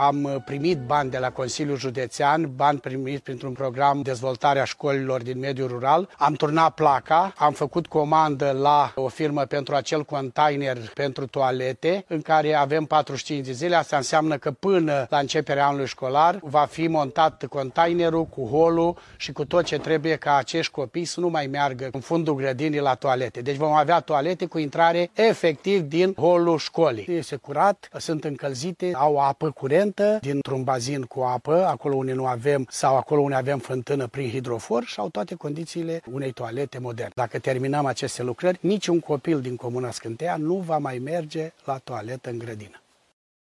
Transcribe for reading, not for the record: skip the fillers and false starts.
am primit bani de la Consiliul Județean, bani primiți printr-un program dezvoltarea școlilor din mediul rural. Am turnat placa, am făcut comandă la o firmă pentru acel container pentru toalete, în care avem 45 de zile. Asta înseamnă că până la începerea anului școlar va fi montat containerul cu holul și cu tot ce trebuie ca acești copii să nu mai meargă în fundul grădinii la toalete. Deci vom avea toalete cu intrare efectiv din holul școlii. Este curat, sunt încălzite, au apă curentă dintr-un bazin cu apă, acolo unde nu avem sau acolo unde avem fântână prin hidrofor și au toate condițiile unei toalete moderne. Dacă terminăm aceste lucrări, niciun copil din Comuna Scânteia nu va mai merge la toaletă în grădină.